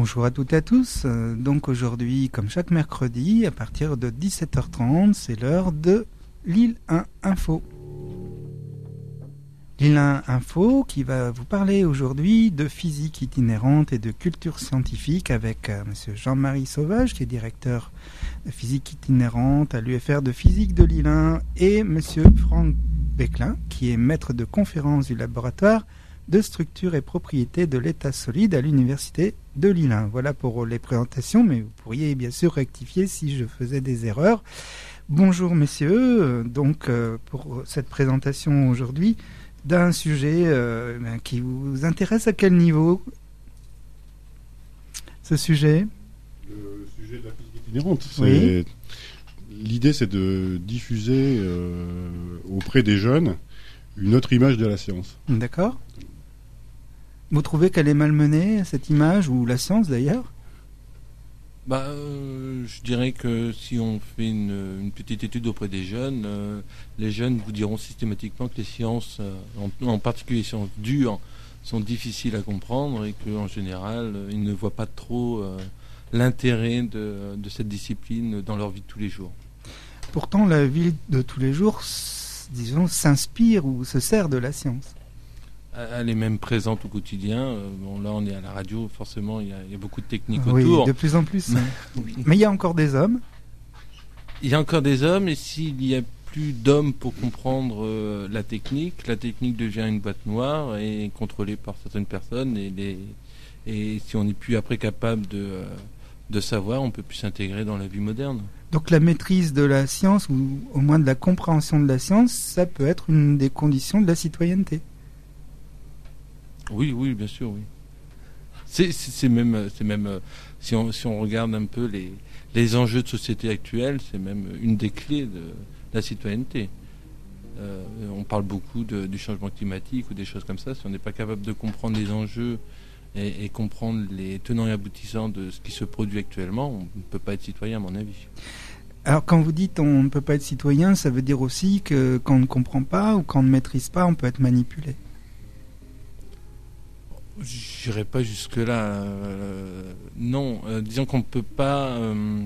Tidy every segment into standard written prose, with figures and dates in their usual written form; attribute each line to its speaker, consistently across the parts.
Speaker 1: Bonjour à toutes et à tous. Donc aujourd'hui, comme chaque mercredi, à partir de 17h30, c'est l'heure de Lille 1 Info. Lille 1 Info qui va vous parler aujourd'hui de physique itinérante et de culture scientifique avec monsieur Jean-Marie Sauvage qui est directeur de physique itinérante à l'UFR de physique de Lille 1 et monsieur Franck Beclin qui est maître de conférence du laboratoire de structure et propriété de l'état solide à l'université de Lille 1. Voilà pour les présentations, mais vous pourriez bien sûr rectifier si je faisais des erreurs. Bonjour messieurs, donc pour cette présentation aujourd'hui d'un sujet qui vous intéresse à quel niveau ce sujet?
Speaker 2: Le sujet de la physique itinérante.
Speaker 1: Oui.
Speaker 2: L'idée c'est de diffuser auprès des jeunes une autre image de la science.
Speaker 1: D'accord. Vous trouvez qu'elle est malmenée, cette image, ou la science d'ailleurs?
Speaker 3: Je dirais que si on fait une petite étude auprès des jeunes, les jeunes vous diront systématiquement que les sciences, en particulier les sciences dures, sont difficiles à comprendre et qu'en général, ils ne voient pas trop l'intérêt de cette discipline dans leur vie de tous les jours.
Speaker 1: Pourtant, la vie de tous les jours, disons, s'inspire ou se sert de la science.
Speaker 3: Elle est même présente au quotidien. Là, on est à la radio, forcément, il y a beaucoup de techniques
Speaker 1: oui,
Speaker 3: autour.
Speaker 1: Oui, de plus en plus.
Speaker 3: Oui.
Speaker 1: Mais il y a encore des hommes.
Speaker 3: Il y a encore des hommes, et s'il n'y a plus d'hommes pour comprendre la technique devient une boîte noire et contrôlée par certaines personnes. Et si on n'est plus après capable de savoir, on ne peut plus s'intégrer dans la vie moderne.
Speaker 1: Donc la maîtrise de la science, ou au moins de la compréhension de la science, ça peut être une des conditions de la citoyenneté.
Speaker 3: Oui, bien sûr, oui. C'est même si on regarde un peu les enjeux de société actuels, c'est même une des clés de la citoyenneté. On parle beaucoup du changement climatique ou des choses comme ça. Si on n'est pas capable de comprendre les enjeux et comprendre les tenants et aboutissants de ce qui se produit actuellement, on ne peut pas être citoyen, à mon avis.
Speaker 1: Alors quand vous dites on ne peut pas être citoyen, ça veut dire aussi que quand on ne comprend pas ou quand on ne maîtrise pas, on peut être manipulé.
Speaker 3: J'irai pas jusque-là. Non, disons qu'on peut pas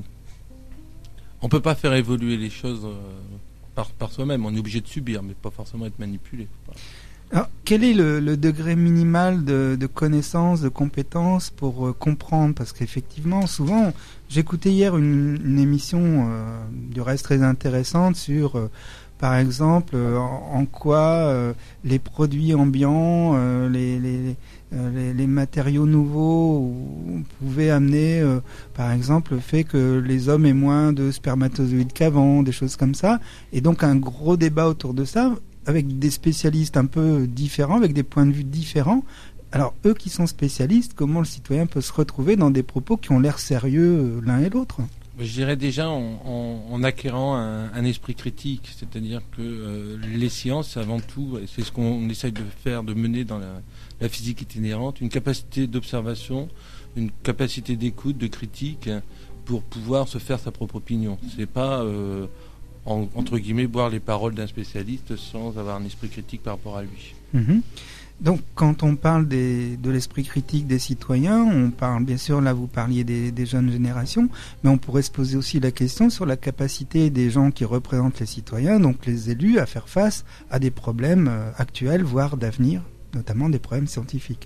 Speaker 3: faire évoluer les choses par soi-même. On est obligé de subir, mais pas forcément être manipulé.
Speaker 1: Alors, quel est le degré minimal de connaissance, de compétence pour comprendre? Parce qu'effectivement, souvent, j'écoutais hier une émission, du reste très intéressante, sur, par exemple, en quoi les produits ambiants, les matériaux nouveaux pouvaient amener, par exemple, le fait que les hommes aient moins de spermatozoïdes qu'avant, des choses comme ça. Et donc, un gros débat autour de ça, avec des spécialistes un peu différents, avec des points de vue différents. Alors, eux qui sont spécialistes, comment le citoyen peut se retrouver dans des propos qui ont l'air sérieux l'un et l'autre?
Speaker 3: Je dirais déjà en acquérant un esprit critique, c'est-à-dire que les sciences, avant tout, et c'est ce qu'on essaye de faire, de mener dans la physique itinérante, une capacité d'observation, une capacité d'écoute, de critique, pour pouvoir se faire sa propre opinion. C'est pas... entre guillemets, boire les paroles d'un spécialiste sans avoir un esprit critique par rapport à lui.
Speaker 1: Mmh. Donc, quand on parle de l'esprit critique des citoyens, on parle, bien sûr, là vous parliez des jeunes générations, mais on pourrait se poser aussi la question sur la capacité des gens qui représentent les citoyens, donc les élus, à faire face à des problèmes actuels, voire d'avenir, notamment des problèmes scientifiques.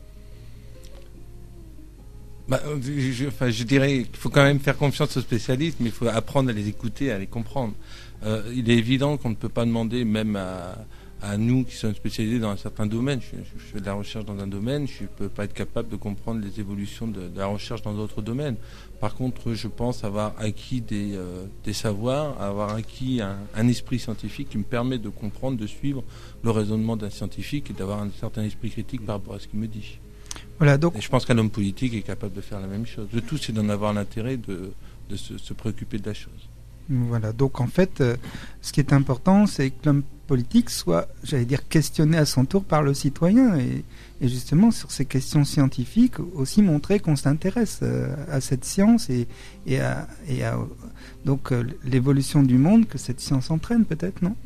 Speaker 3: Je dirais qu'il faut quand même faire confiance aux spécialistes, mais il faut apprendre à les écouter, à les comprendre. Il est évident qu'on ne peut pas demander, même à nous qui sommes spécialisés dans un certain domaine, je fais de la recherche dans un domaine, je ne peux pas être capable de comprendre les évolutions de la recherche dans d'autres domaines. Par contre, je pense avoir acquis des savoirs, avoir acquis un esprit scientifique qui me permet de comprendre, de suivre le raisonnement d'un scientifique et d'avoir un certain esprit critique par rapport à ce qu'il me dit.
Speaker 1: Voilà, donc...
Speaker 3: Et je pense qu'un homme politique est capable de faire la même chose. Le tout, c'est d'en avoir l'intérêt de se préoccuper de la chose.
Speaker 1: Voilà, donc en fait, ce qui est important, c'est que l'homme politique soit, j'allais dire, questionné à son tour par le citoyen et justement sur ces questions scientifiques aussi montrer qu'on s'intéresse à cette science et à donc l'évolution du monde que cette science entraîne peut-être, non?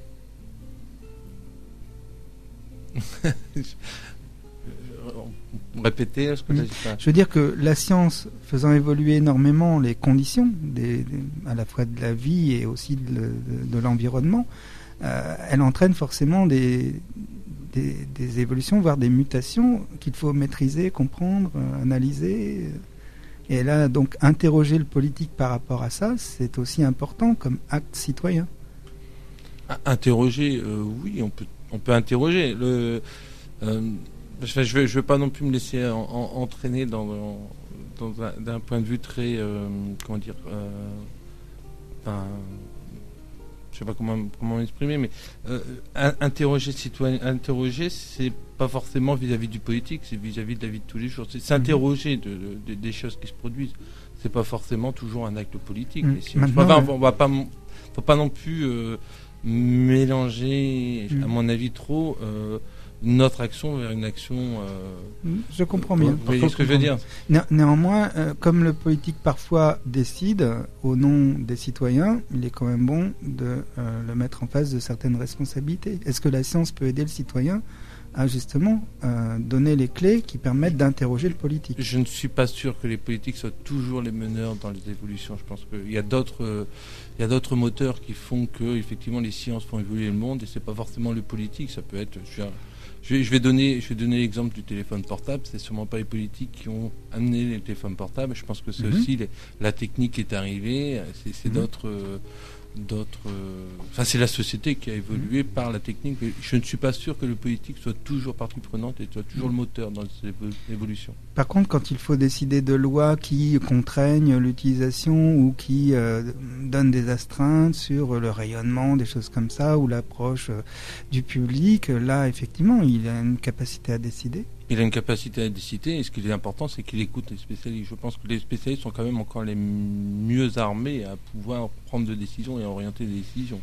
Speaker 3: On répéter ce que là, j'ai pas...
Speaker 1: Je veux dire que la science faisant évoluer énormément les conditions à la fois de la vie et aussi de l'environnement, elle entraîne forcément des évolutions, voire des mutations qu'il faut maîtriser, comprendre, analyser. Et là, donc, interroger le politique par rapport à ça, c'est aussi important comme acte citoyen.
Speaker 3: Interroger, oui, on peut interroger. Je vais pas non plus me laisser entraîner d'un point de vue très, comment dire, je sais pas comment m'exprimer, mais interroger, c'est pas forcément vis-à-vis du politique, c'est vis-à-vis de la vie de tous les jours. C'est s'interroger des choses qui se produisent. C'est pas forcément toujours un acte politique. Faut pas non plus mélanger, à mon avis, trop notre action vers une action.
Speaker 1: Je comprends bien.
Speaker 3: Vous voyez ce que je veux dire ?
Speaker 1: Néanmoins, comme le politique parfois décide au nom des citoyens, il est quand même bon de le mettre en face de certaines responsabilités. Est-ce que la science peut aider le citoyen à justement donner les clés qui permettent d'interroger le politique ?
Speaker 3: Je ne suis pas sûr que les politiques soient toujours les meneurs dans les évolutions. Je pense qu'il y a d'autres moteurs qui font que effectivement les sciences font évoluer le monde, et c'est pas forcément le politique. Ça peut être. Je vais donner l'exemple du téléphone portable. C'est sûrement pas les politiques qui ont amené les téléphones portables. Je pense que c'est aussi la technique qui est arrivée. C'est d'autres. Enfin, c'est la société qui a évolué par la technique. Je ne suis pas sûr que le politique soit toujours partie prenante et soit toujours le moteur dans cette évolution.
Speaker 1: Par contre, quand il faut décider de lois qui contraignent l'utilisation ou qui donnent des astreintes sur le rayonnement, des choses comme ça, ou l'approche du public, là, effectivement, il a une capacité à décider.
Speaker 3: Il a une capacité à décider, et ce qui est important, c'est qu'il écoute les spécialistes. Je pense que les spécialistes sont quand même encore les mieux armés à pouvoir prendre des décisions et orienter des décisions.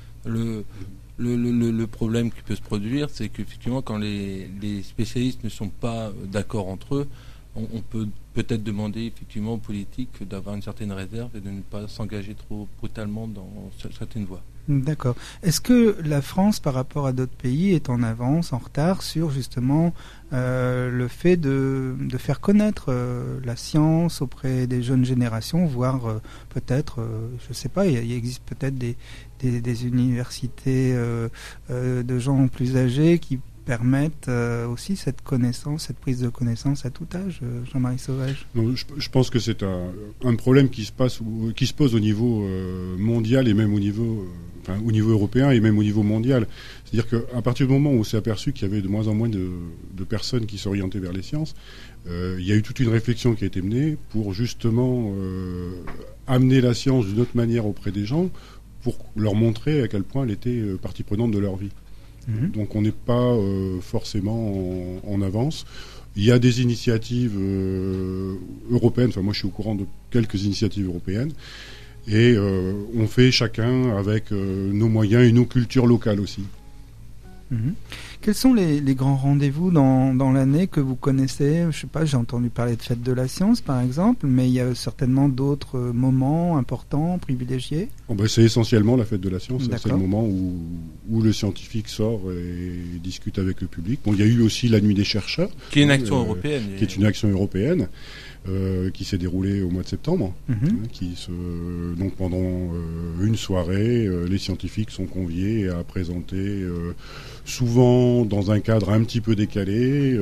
Speaker 3: Le problème qui peut se produire, c'est qu'effectivement, quand les spécialistes ne sont pas d'accord entre eux, on peut peut-être demander effectivement aux politiques d'avoir une certaine réserve et de ne pas s'engager trop brutalement dans certaines voies.
Speaker 1: D'accord. Est-ce que la France, par rapport à d'autres pays, est en avance, en retard sur justement le fait de faire connaître la science auprès des jeunes générations, voire peut-être, je ne sais pas, il existe peut-être des universités de gens plus âgés qui permettent aussi cette connaissance, cette prise de connaissance à tout âge, Jean-Marie Sauvage?
Speaker 2: Non, je pense que c'est un problème qui se pose au niveau mondial et même au niveau européen et même au niveau mondial. C'est-à-dire qu'à partir du moment où on s'est aperçu qu'il y avait de moins en moins de personnes qui s'orientaient vers les sciences, il y a eu toute une réflexion qui a été menée pour justement amener la science d'une autre manière auprès des gens, pour leur montrer à quel point elle était partie prenante de leur vie. Donc on n'est pas forcément en avance. Il y a des initiatives européennes, enfin moi je suis au courant de quelques initiatives européennes, et on fait chacun avec nos moyens et nos cultures locales aussi.
Speaker 1: Quels sont les grands rendez-vous dans l'année que vous connaissez? Je sais pas, j'ai entendu parler de Fête de la Science par exemple, mais il y a certainement d'autres moments importants, privilégiés.
Speaker 2: C'est essentiellement la Fête de la Science. C'est le moment où le scientifique sort et discute avec le public. Bon, il y a eu aussi la Nuit des chercheurs,
Speaker 3: qui est une action européenne,
Speaker 2: qui est une action européenne. Qui s'est déroulé au mois de septembre, donc pendant une soirée, les scientifiques sont conviés à présenter, souvent dans un cadre un petit peu décalé,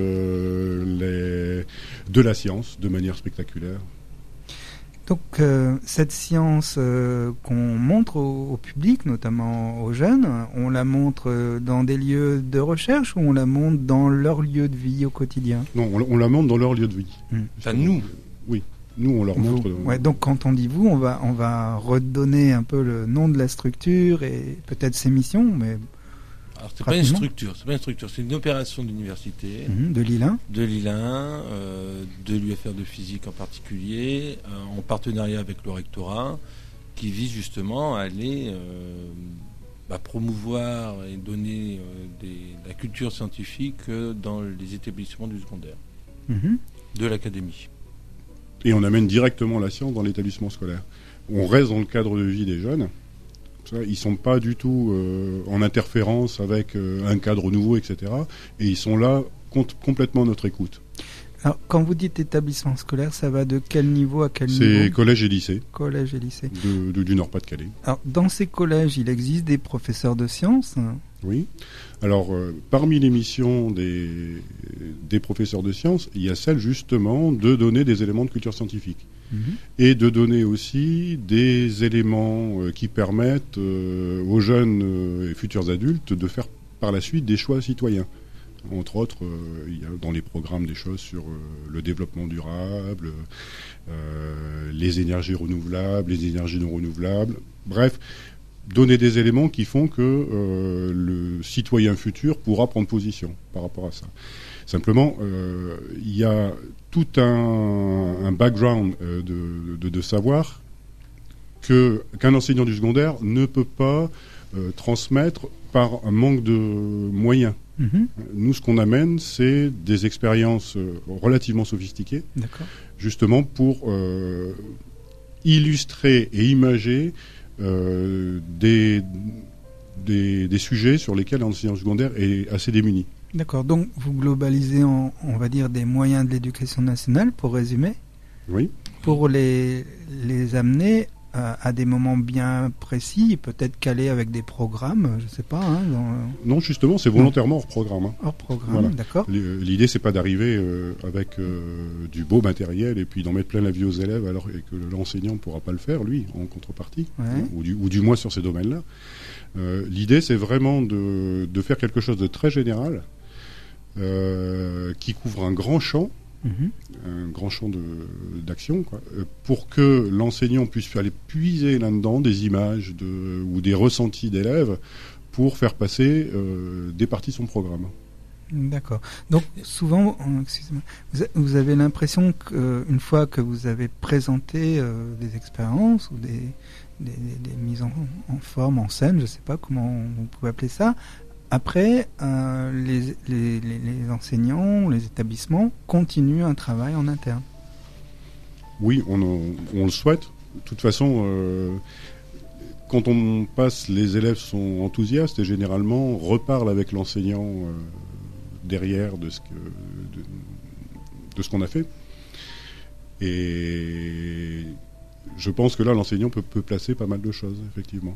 Speaker 2: de la science de manière spectaculaire.
Speaker 1: Donc cette science qu'on montre au public, notamment aux jeunes, on la montre dans des lieux de recherche ou on la montre dans leur lieu de vie au quotidien?
Speaker 2: Non, on la montre dans leur lieu de vie.
Speaker 3: Enfin, nous.
Speaker 2: Oui, nous on leur montre.
Speaker 1: Ouais, donc quand on dit vous, on va redonner un peu le nom de la structure et peut-être ses missions, mais...
Speaker 3: Alors c'est pas une structure, c'est une opération d'université,
Speaker 1: de Lille 1,
Speaker 3: de l'UFR de physique en particulier, en partenariat avec le rectorat, qui vise justement à aller promouvoir et donner la culture scientifique dans les établissements du secondaire, de l'académie.
Speaker 2: Et on amène directement la science dans l'établissement scolaire. On reste dans le cadre de vie des jeunes. Ils ne sont pas du tout en interférence avec un cadre nouveau, etc. Et ils sont là complètement à notre écoute.
Speaker 1: Alors, quand vous dites établissement scolaire, ça va de quel niveau à quel niveau?
Speaker 2: C'est collège et lycée.
Speaker 1: Collège et lycée.
Speaker 2: Du Nord-Pas-de-Calais.
Speaker 1: Alors, dans ces collèges, il existe des professeurs de sciences?
Speaker 2: Oui. Alors, parmi les missions des professeurs de sciences, il y a celle justement de donner des éléments de culture scientifique. Et de donner aussi des éléments qui permettent aux jeunes et futurs adultes de faire par la suite des choix citoyens. Entre autres, il y a dans les programmes des choses sur le développement durable, les énergies renouvelables, les énergies non renouvelables. Bref, donner des éléments qui font que le citoyen futur pourra prendre position par rapport à ça. Simplement, il y a tout un background de savoir qu'un enseignant du secondaire ne peut pas transmettre par un manque de moyens. Nous, ce qu'on amène, c'est des expériences relativement sophistiquées, justement pour illustrer et imager des sujets sur lesquels l'enseignant secondaire est assez démuni.
Speaker 1: D'accord, donc vous globalisez, on va dire, des moyens de l'éducation nationale, pour résumer,
Speaker 2: oui,
Speaker 1: pour les amener à des moments bien précis, peut-être calés avec des programmes, je ne sais pas.
Speaker 2: Non, justement, c'est volontairement hors programme.
Speaker 1: Hors programme,
Speaker 2: voilà.
Speaker 1: D'accord.
Speaker 2: L'idée, c'est pas d'arriver avec du beau matériel et puis d'en mettre plein la vie aux élèves alors que l'enseignant ne pourra pas le faire, lui, en contrepartie, ou du moins sur ces domaines-là. L'idée, c'est vraiment de faire quelque chose de très général qui couvre un grand champ, d'action, pour que l'enseignant puisse aller puiser là-dedans des images ou des ressentis d'élèves pour faire passer des parties de son programme.
Speaker 1: D'accord. Donc souvent, excusez-moi, vous avez l'impression qu'une fois que vous avez présenté des expériences ou des mises en forme, en scène, je ne sais pas comment vous pouvez appeler ça, après, les enseignants, les établissements continuent un travail en interne.
Speaker 2: Oui, on le souhaite. De toute façon, quand on passe, les élèves sont enthousiastes et généralement reparlent avec l'enseignant derrière de ce qu'on a fait. Et je pense que là, l'enseignant peut placer pas mal de choses, effectivement.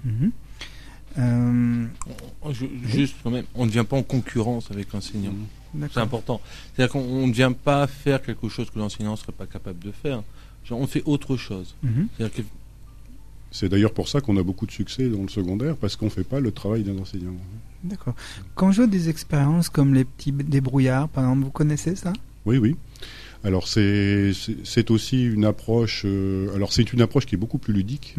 Speaker 3: Juste quand même, on ne vient pas en concurrence avec l'enseignant. C'est important. C'est-à-dire qu'on ne vient pas faire quelque chose que l'enseignant ne serait pas capable de faire. On fait autre chose.
Speaker 2: C'est d'ailleurs pour ça qu'on a beaucoup de succès dans le secondaire, parce qu'on ne fait pas le travail d'un enseignant.
Speaker 1: D'accord. Quand je vois des expériences comme les petits débrouillards, par exemple, vous connaissez ça?
Speaker 2: Oui. Alors c'est aussi une approche. Alors c'est une approche qui est beaucoup plus ludique.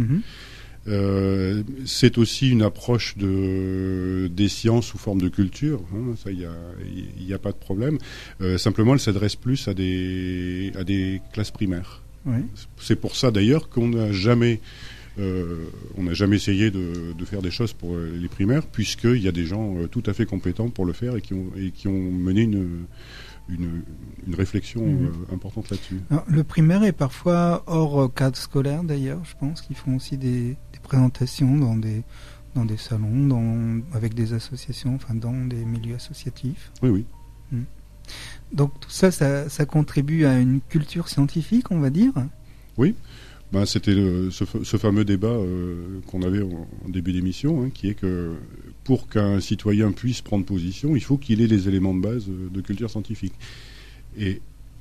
Speaker 2: C'est aussi une approche des sciences sous forme de culture. Ça, il y a pas de problème. Simplement, elle s'adresse plus à des classes primaires. Oui. C'est pour ça d'ailleurs qu'on n'a jamais essayé de faire des choses pour les primaires, puisqu'il y a des gens tout à fait compétents pour le faire et qui ont mené une réflexion importante là-dessus. Alors,
Speaker 1: le primaire est parfois hors cadre scolaire d'ailleurs, je pense qu'ils font aussi des présentations dans des salons, avec des associations, enfin dans des milieux associatifs.
Speaker 2: Oui.
Speaker 1: Donc tout ça contribue à une culture scientifique, on va dire.
Speaker 2: Oui. C'était ce fameux débat qu'on avait en début d'émission, qui est que pour qu'un citoyen puisse prendre position, il faut qu'il ait les éléments de base de culture scientifique. Et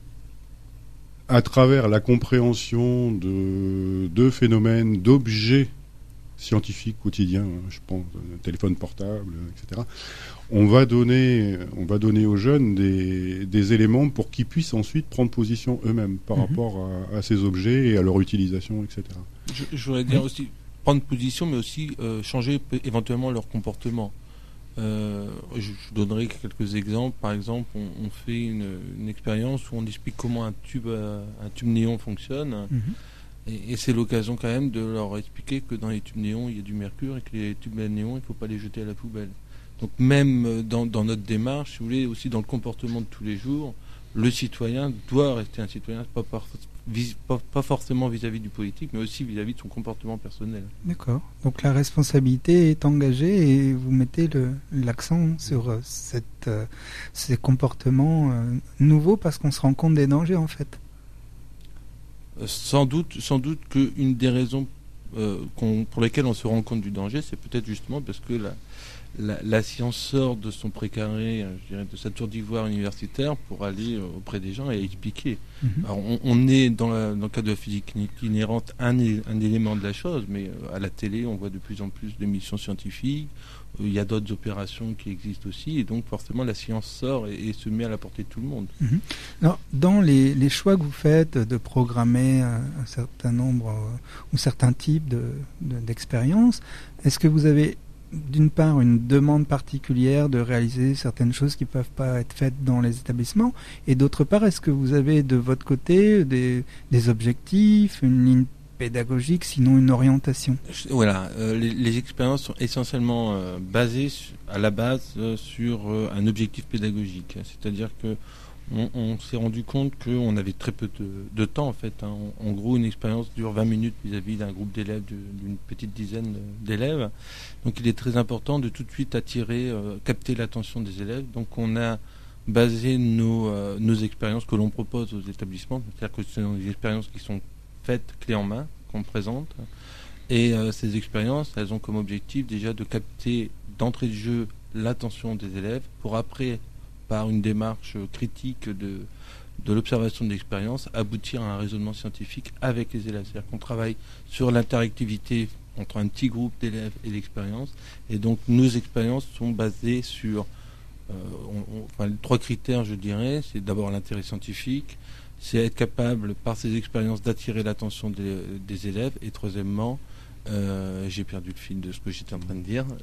Speaker 2: à travers la compréhension de phénomènes, d'objets scientifiques quotidiens, je pense, téléphone portable, etc., on va donner aux jeunes des éléments pour qu'ils puissent ensuite prendre position eux-mêmes par rapport à ces objets et à leur utilisation, etc.
Speaker 3: Je voudrais dire aussi prendre position, mais aussi changer éventuellement leur comportement. Je donnerai quelques exemples. Par exemple, on fait une expérience où on explique comment un tube néon fonctionne. Et c'est l'occasion quand même de leur expliquer que dans les tubes néons, il y a du mercure et que les tubes néons, il ne faut pas les jeter à la poubelle. Donc même dans notre démarche, si vous voulez, aussi dans le comportement de tous les jours, le citoyen doit rester un citoyen, pas pas forcément vis-à-vis du politique, mais aussi vis-à-vis de son comportement personnel.
Speaker 1: D'accord. Donc la responsabilité est engagée et vous mettez l'accent sur ces comportements nouveaux parce qu'on se rend compte des dangers en fait.
Speaker 3: Sans doute qu'une des raisons pour lesquelles on se rend compte du danger, c'est peut-être justement parce que la science sort de son précaré, je dirais, de sa tour d'ivoire universitaire pour aller auprès des gens et expliquer. Alors on est dans le cadre de la physique inhérente un élément de la chose, mais à la télé on voit de plus en plus d'émissions scientifiques, il y a d'autres opérations qui existent aussi, et donc forcément la science sort et se met à la portée de tout le monde.
Speaker 1: Alors, dans les choix que vous faites de programmer un certain nombre ou certains types d'expériences, est-ce que vous avez d'une part une demande particulière de réaliser certaines choses qui ne peuvent pas être faites dans les établissements, et d'autre part, est-ce que vous avez de votre côté des objectifs, une ligne pédagogique, sinon une orientation?
Speaker 3: Voilà, les expériences sont essentiellement basées à la base sur un objectif pédagogique, c'est-à-dire que on s'est rendu compte qu'on avait très peu de temps en fait. En gros, une expérience dure 20 minutes vis-à-vis d'un groupe d'élèves d'une petite dizaine d'élèves. Donc il est très important de tout de suite capter l'attention des élèves. Donc on a basé nos expériences que l'on propose aux établissements, c'est-à-dire que ce sont des expériences qui sont faites clé en main, qu'on présente. Et ces expériences, elles ont comme objectif déjà de capter d'entrée de jeu l'attention des élèves pour après, par une démarche critique de l'observation de l'expérience, aboutir à un raisonnement scientifique avec les élèves. C'est-à-dire qu'on travaille sur l'interactivité entre un petit groupe d'élèves et l'expérience. Et donc nos expériences sont basées sur les 3 critères, je dirais. C'est d'abord l'intérêt scientifique, c'est être capable par ces expériences d'attirer l'attention des élèves, et troisièmement, j'ai perdu le fil de ce que j'étais en train de dire,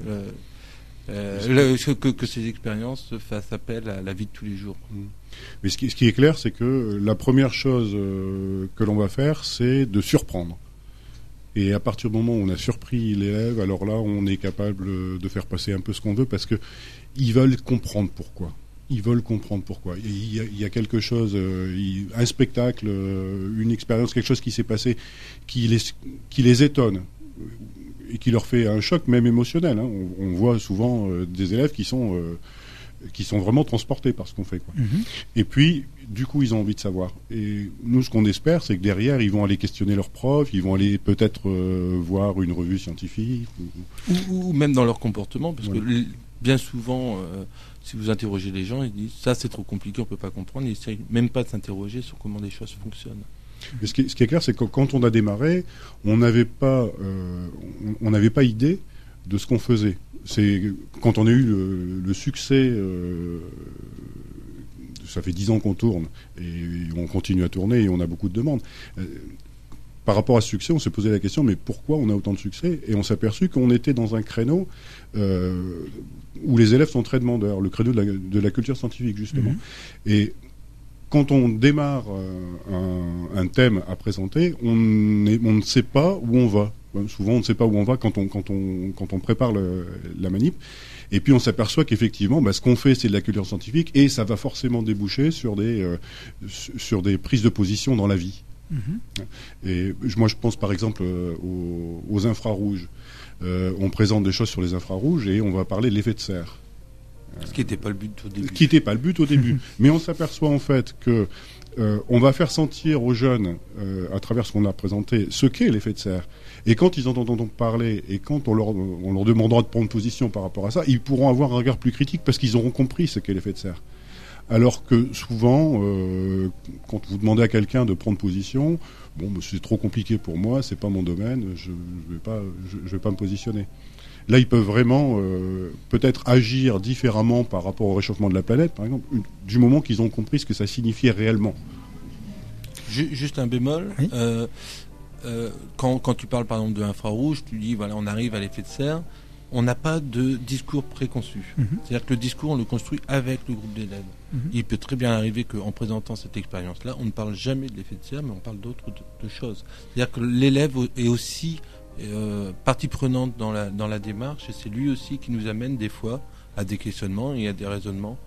Speaker 3: que ces expériences fassent appel à la vie de tous les jours.
Speaker 2: Mais ce qui est clair, c'est que la première chose que l'on va faire, c'est de surprendre. Et à partir du moment où on a surpris l'élève, alors là, on est capable de faire passer un peu ce qu'on veut, parce qu'ils veulent comprendre pourquoi. Ils veulent comprendre pourquoi. Il y a quelque chose, un spectacle, une expérience, quelque chose qui s'est passé qui les étonne et qui leur fait un choc même émotionnel. On voit souvent des élèves qui sont vraiment transportés par ce qu'on fait, quoi. Et puis, du coup, ils ont envie de savoir. Et nous, ce qu'on espère, c'est que derrière, ils vont aller questionner leurs profs, ils vont aller peut-être voir une revue scientifique.
Speaker 3: Ou même dans leur comportement, parce que bien souvent, si vous interrogez les gens, ils disent « ça c'est trop compliqué, on ne peut pas comprendre », ils n'essayent même pas de s'interroger sur comment les choses fonctionnent.
Speaker 2: Mais ce qui est clair, c'est que quand on a démarré, on n'avait pas idée de ce qu'on faisait. C'est quand on a eu le succès, ça fait 10 ans qu'on tourne, et on continue à tourner, et on a beaucoup de demandes. Par rapport à ce succès, on s'est posé la question, mais pourquoi on a autant de succès? Et on s'est aperçu qu'on était dans un créneau où les élèves sont très demandeurs, le créneau de la culture scientifique, justement. Et quand on démarre un thème à présenter, on ne sait pas où on va. Souvent, on ne sait pas où on va quand on prépare la manip. Et puis, on s'aperçoit qu'effectivement, ce qu'on fait, c'est de la culture scientifique, et ça va forcément déboucher sur des prises de position dans la vie. Et moi, je pense par exemple aux infrarouges. On présente des choses sur les infrarouges et on va parler de l'effet de serre.
Speaker 3: Ce qui n'était pas le but au début.
Speaker 2: Qui n'était pas le but au début. Mais on s'aperçoit en fait que on va faire sentir aux jeunes, à travers ce qu'on a présenté, ce qu'est l'effet de serre. Et quand ils entendront parler, et quand on leur demandera de prendre position par rapport à ça, ils pourront avoir un regard plus critique parce qu'ils auront compris ce qu'est l'effet de serre. Alors que souvent, quand vous demandez à quelqu'un de prendre position, c'est trop compliqué pour moi, c'est pas mon domaine, je vais pas me positionner. Là, ils peuvent vraiment peut-être agir différemment par rapport au réchauffement de la planète, par exemple, du moment qu'ils ont compris ce que ça signifiait réellement.
Speaker 3: Juste un bémol. Oui. Quand tu parles par exemple de l'infrarouge, tu dis voilà, on arrive à l'effet de serre. On n'a pas de discours préconçu. C'est-à-dire que le discours, on le construit avec le groupe d'élèves. Il peut très bien arriver qu'en présentant cette expérience-là, on ne parle jamais de l'effet de serre, mais on parle d'autres choses. C'est-à-dire que l'élève est aussi partie prenante dans la démarche, et c'est lui aussi qui nous amène des fois à des questionnements et à des raisonnements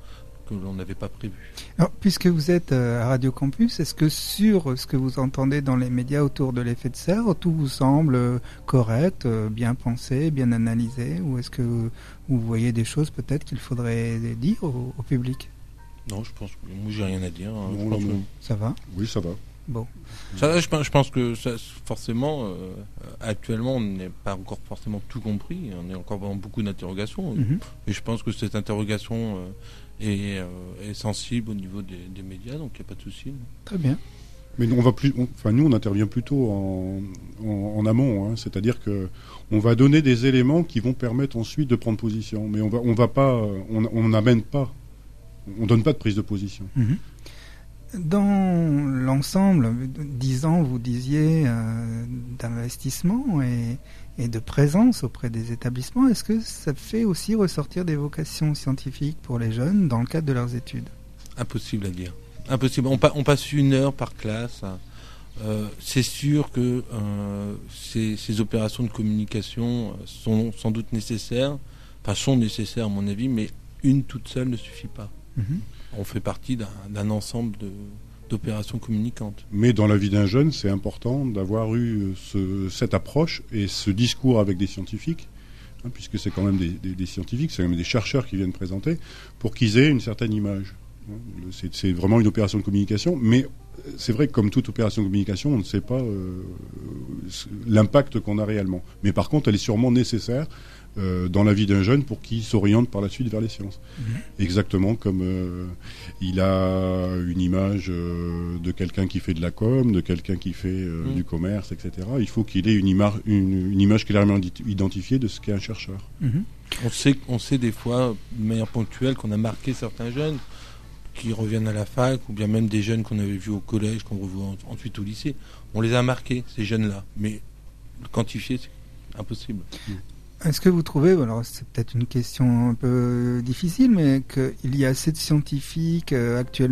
Speaker 3: que l'on n'avait pas prévu.
Speaker 1: Alors, puisque vous êtes à Radio Campus, est-ce que sur ce que vous entendez dans les médias autour de l'effet de serre, tout vous semble correct, bien pensé, bien analysé, ou est-ce que vous voyez des choses peut-être qu'il faudrait dire au public ?
Speaker 3: Non, je pense que moi j'ai rien à dire. Hein.
Speaker 2: Non,
Speaker 3: Je pense
Speaker 2: non.
Speaker 3: que-
Speaker 1: Ça va ?
Speaker 2: Oui, ça va.
Speaker 1: Bon.
Speaker 3: Ça, je pense que ça, forcément, actuellement, on n'est pas encore forcément tout compris. On est encore dans beaucoup d'interrogations.
Speaker 1: Mhm.
Speaker 3: Et je pense que cette interrogation est sensible au niveau des médias, donc il n'y a pas de souci.
Speaker 1: Très bien.
Speaker 2: Mais nous, on intervient plutôt en amont, hein, c'est-à-dire que on va donner des éléments qui vont permettre ensuite de prendre position. Mais on n'amène pas, on donne pas de prise de position.
Speaker 1: Mhm. Dans l'ensemble, 10 ans, vous disiez, d'investissement et de présence auprès des établissements, est-ce que ça fait aussi ressortir des vocations scientifiques pour les jeunes dans le cadre de leurs études ?
Speaker 3: Impossible à dire. Impossible. On passe 1 heure par classe. C'est sûr que ces opérations de communication sont sans doute nécessaires, sont nécessaires à mon avis, mais une toute seule ne suffit pas.
Speaker 1: Mhm.
Speaker 3: On fait partie d'un ensemble d'opérations communicantes.
Speaker 2: Mais dans la vie d'un jeune, c'est important d'avoir eu cette approche et ce discours avec des scientifiques, hein, puisque c'est quand même des scientifiques, c'est quand même des chercheurs qui viennent présenter, pour qu'ils aient une certaine image. C'est vraiment une opération de communication, mais c'est vrai que comme toute opération de communication, on ne sait pas l'impact qu'on a réellement. Mais par contre, elle est sûrement nécessaire dans la vie d'un jeune pour qu'il s'oriente par la suite vers les sciences. Mmh. Exactement comme il a une image de quelqu'un qui fait de la com, de quelqu'un qui fait du commerce, etc. Il faut qu'il ait une image clairement identifiée de ce qu'est un chercheur.
Speaker 1: Mmh.
Speaker 3: On sait des fois, de manière ponctuelle, qu'on a marqué certains jeunes qui reviennent à la fac, ou bien même des jeunes qu'on avait vus au collège, qu'on revoit ensuite au lycée. On les a marqués, ces jeunes-là. Mais le quantifier, c'est impossible.
Speaker 1: Est-ce que vous trouvez, alors c'est peut-être une question un peu difficile, mais qu'il y a assez de scientifiques actuellement ?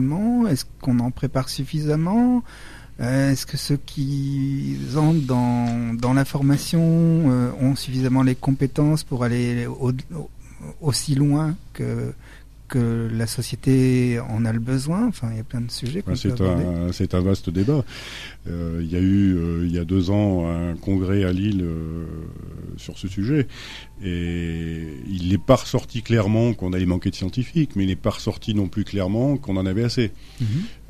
Speaker 1: Est-ce qu'on en prépare suffisamment ? Est-ce que ceux qui entrent dans la formation ont suffisamment les compétences pour aller aussi loin que la société en a le besoin? Enfin, il y a plein de sujets qu'on peut aborder.
Speaker 2: C'est un vaste débat. Il y a eu, il y a 2 ans, un congrès à Lille sur ce sujet. Et il n'est pas ressorti clairement qu'on allait manquer de scientifiques, mais il n'est pas ressorti non plus clairement qu'on en avait assez. Mmh.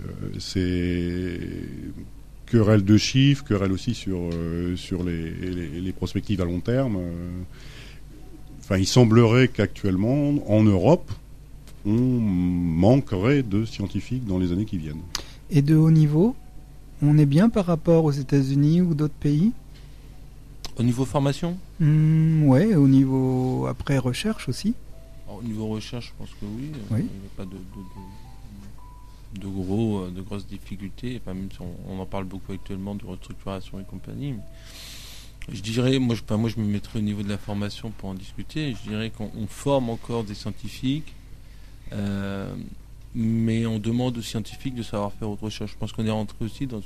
Speaker 2: C'est querelle de chiffres, querelle aussi sur les perspectives à long terme. Enfin, il semblerait qu'actuellement, en Europe, on manquerait de scientifiques dans les années qui viennent.
Speaker 1: Et de haut niveau, on est bien par rapport aux États-Unis ou d'autres pays ?
Speaker 3: Au niveau formation ?
Speaker 1: Ouais, au niveau après recherche aussi.
Speaker 3: Au niveau recherche, je pense que oui.
Speaker 1: Oui.
Speaker 3: Il n'y a pas de grosses difficultés. Enfin, même si on en parle beaucoup actuellement de restructuration et compagnie. Mais je dirais, moi je me mettrais au niveau de la formation pour en discuter. Je dirais qu'on forme encore des scientifiques. Mais on demande aux scientifiques de savoir faire autre chose. Je pense qu'on est rentré aussi dans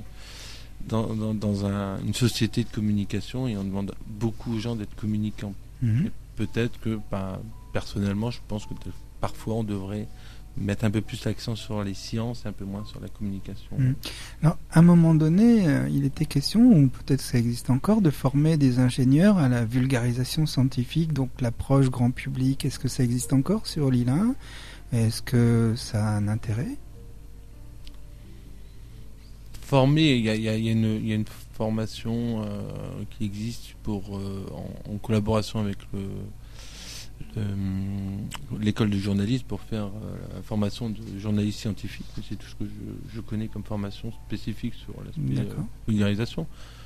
Speaker 3: une société de communication et on demande beaucoup aux gens d'être communicants. Mmh. Et peut-être que, personnellement, je pense que parfois on devrait mettre un peu plus l'accent sur les sciences et un peu moins sur la communication.
Speaker 1: Mmh. Alors, à un moment donné, il était question, ou peut-être ça existe encore, de former des ingénieurs à la vulgarisation scientifique, donc l'approche grand public. Est-ce que ça existe encore sur l'île 1 ? Est-ce que ça a un intérêt ?
Speaker 3: Former, il y a une formation qui existe en collaboration avec l'école de journalisme pour faire la formation de journaliste scientifique. C'est tout ce que je connais comme formation spécifique sur l'aspect vulgarisation.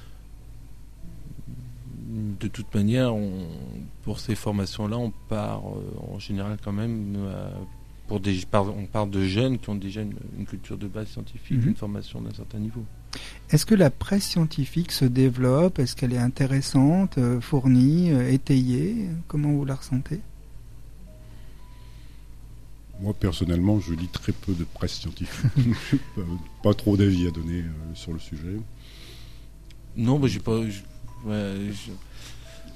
Speaker 3: De toute manière, pour ces formations-là, on part en général quand même on parle de jeunes qui ont déjà une culture de base scientifique, une formation d'un certain niveau.
Speaker 1: Est-ce que la presse scientifique se développe ? Est-ce qu'elle est intéressante, fournie, étayée ? Comment vous la ressentez ?
Speaker 2: Moi, personnellement, je lis très peu de presse scientifique. Pas trop d'avis à donner sur le sujet.
Speaker 3: Non, mais j'ai pas...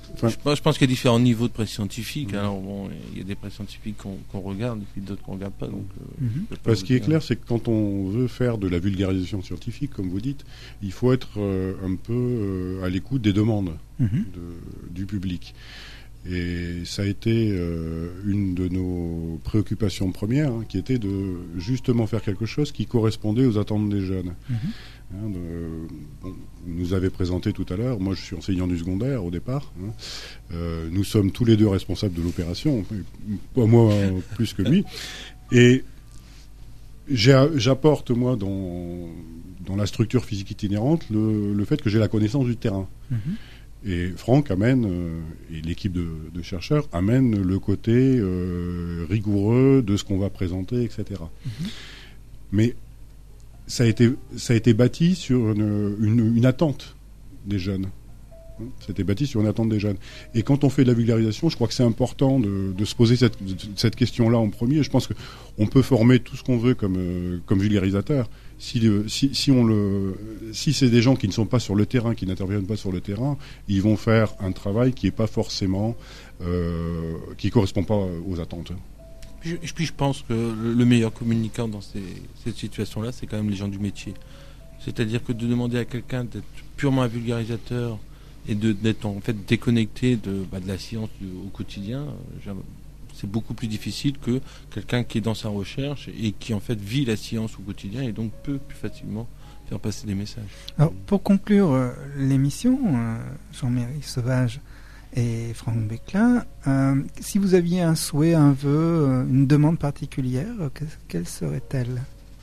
Speaker 3: Je pense qu'il y a différents niveaux de presse scientifique. Alors bon, il y a des presses scientifiques qu'on regarde et puis d'autres qu'on regarde pas. Donc,
Speaker 2: ce qui est clair, c'est que quand on veut faire de la vulgarisation scientifique, comme vous dites, il faut être un peu à l'écoute des demandes du public. Et ça a été une de nos préoccupations premières, qui était de justement faire quelque chose qui correspondait aux attentes des jeunes. Vous nous avez présenté tout à l'heure, moi je suis enseignant du secondaire au départ, nous sommes tous les deux responsables de l'opération, pas moi plus que lui, et j'apporte moi dans la structure physique itinérante le fait que j'ai la connaissance du terrain. Et Franck amène, et l'équipe de chercheurs amène le côté rigoureux de ce qu'on va présenter, etc. Mais ça a été bâti sur une attente des jeunes. C'était bâti sur une attente des jeunes. Et quand on fait de la vulgarisation, je crois que c'est important de se poser cette question-là en premier. Je pense qu'on peut former tout ce qu'on veut comme vulgarisateur. Si c'est des gens qui ne sont pas sur le terrain, qui n'interviennent pas sur le terrain, ils vont faire un travail qui est pas forcément, qui correspond pas aux attentes.
Speaker 3: Puis je pense que le meilleur communicant dans cette situation-là, c'est quand même les gens du métier. C'est-à-dire que de demander à quelqu'un d'être purement un vulgarisateur et d'être en fait déconnecté de la science au quotidien, c'est beaucoup plus difficile que quelqu'un qui est dans sa recherche et qui en fait vit la science au quotidien et donc peut plus facilement faire passer des messages.
Speaker 1: Alors pour conclure l'émission, Jean-Marie Sauvage et Franck Beclin, si vous aviez un souhait, un vœu, une demande particulière, quelle serait-elle ?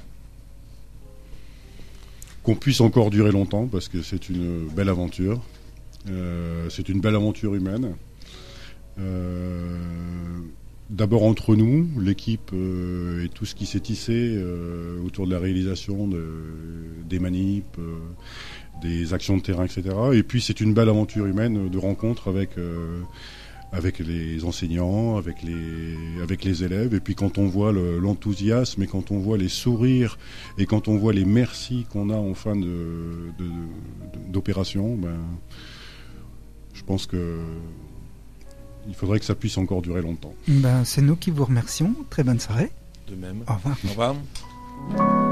Speaker 2: Qu'on puisse encore durer longtemps, parce que c'est une belle aventure. C'est une belle aventure humaine. D'abord entre nous, l'équipe et tout ce qui s'est tissé autour de la réalisation des manips, des actions de terrain, etc. Et puis c'est une belle aventure humaine de rencontre avec les enseignants, avec les élèves. Et puis quand on voit l'enthousiasme et quand on voit les sourires et quand on voit les merci qu'on a en fin d'opération, je pense que il faudrait que ça puisse encore durer longtemps.
Speaker 1: C'est nous qui vous remercions. Très bonne soirée.
Speaker 3: De même.
Speaker 1: Au revoir.
Speaker 3: Au revoir.